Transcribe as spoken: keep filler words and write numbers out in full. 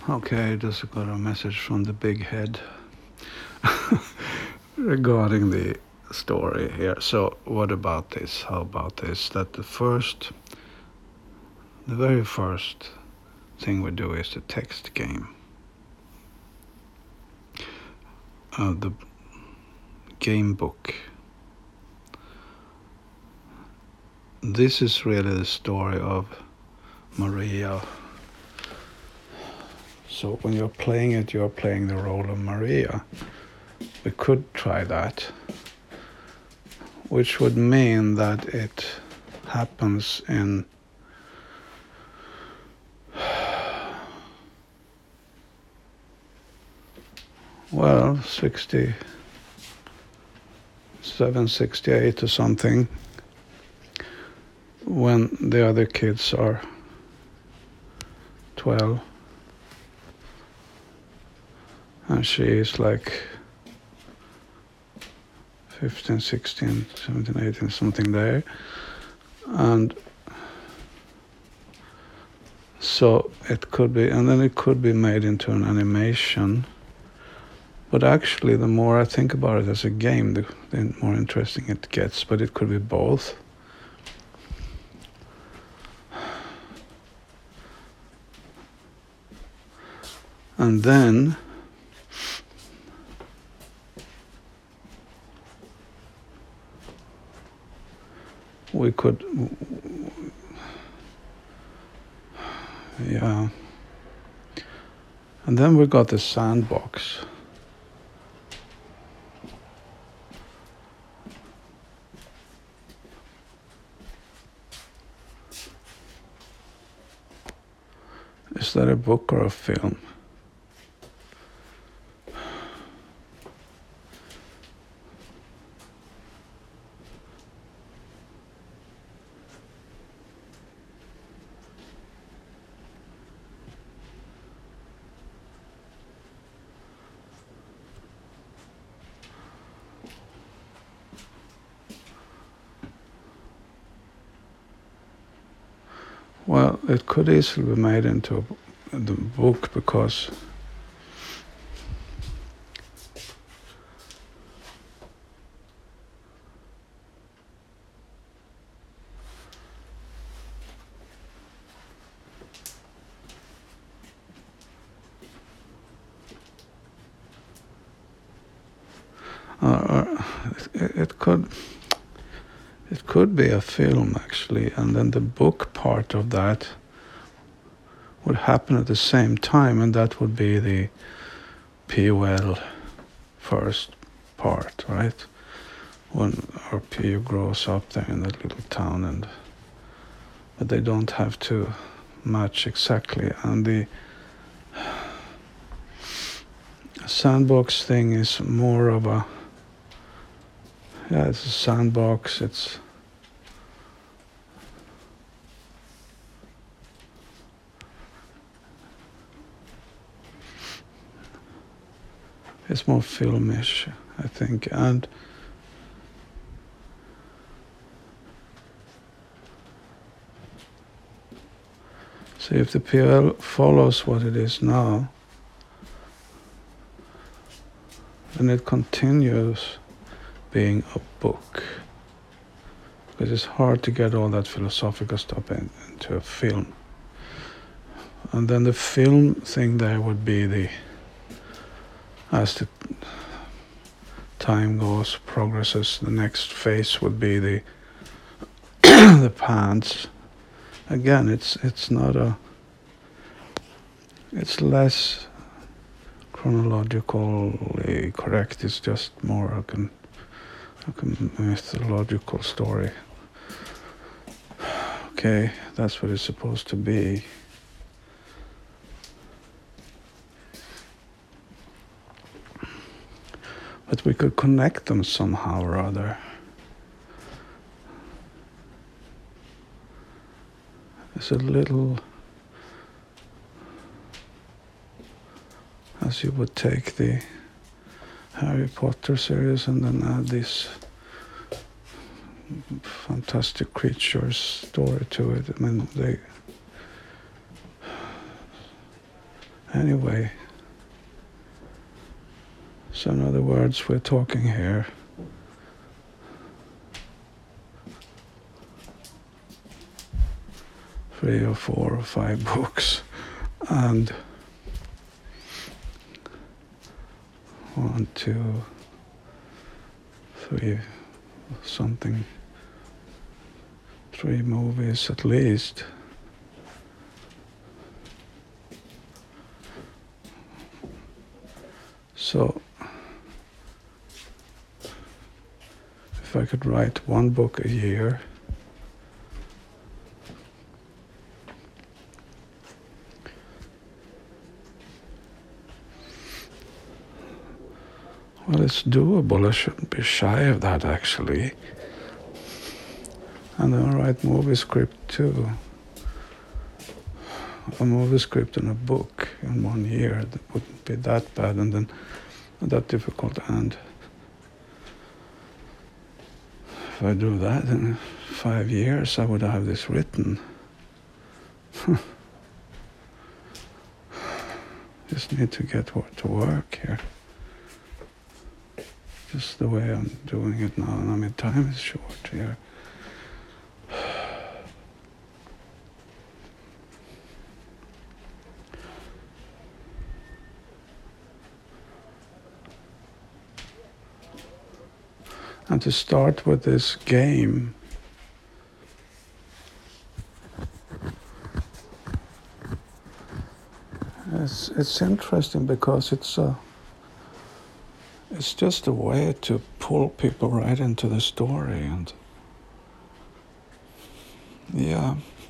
Okay, just got a message from the big head regarding the story here. So, what about this? How about this? That the first, the very first thing we do is the text game. Uh, the game book. This is really the story of Maria. So when you're playing it, you're playing the role of Maria. We could try that, which would mean that it happens in well, sixty-seven, sixty-eight or something, when the other kids are twelve. And she is like fifteen, sixteen, seventeen, eighteen, something there. And so it could be, and then it could be made into an animation. But actually, the more I think about it as a game, the, the more interesting it gets. But it could be both. And then we could, yeah. And then we got the sandbox. Is that a book or a film? Well, it could easily be made into a, the book because uh, it, it could it could be a film actually, and then the book part of that would happen at the same time, and that would be the P-Well first part, right? When our P grows up there in that little town, and but they don't have to match exactly. And the sandbox thing is more of a, yeah, it's a sandbox. It's it's more filmish, I think. And so if the P L follows what it is now, then it continues being a book. Because it's hard to get all that philosophical stuff in, into a film. And then the film thing there would be the, as the time goes, progresses, the next phase would be the the pants. Again, it's it's not a, it's less chronologically correct. It's just more like, an, like a mythological story. Okay, that's what it's supposed to be. But we could connect them somehow or other. It's a little, as you would take the Harry Potter series and then add this fantastic creatures story to it. I mean, they, Anyway, so in other words, we're talking here three or four or five books, and one, two, three, something, three movies at least. So, if I could write one book a year, well, it's doable. I shouldn't be shy of that, actually. And I'll write movie script too. A movie script and a book in one year, that wouldn't be that bad and then that difficult. And if I do that in five years, I would have this written. Just need to get to work here. Just the way I'm doing it now. And I mean, time is short here. And to start with this game, it's, it's interesting because it's a, it's just a way to pull people right into the story. And yeah,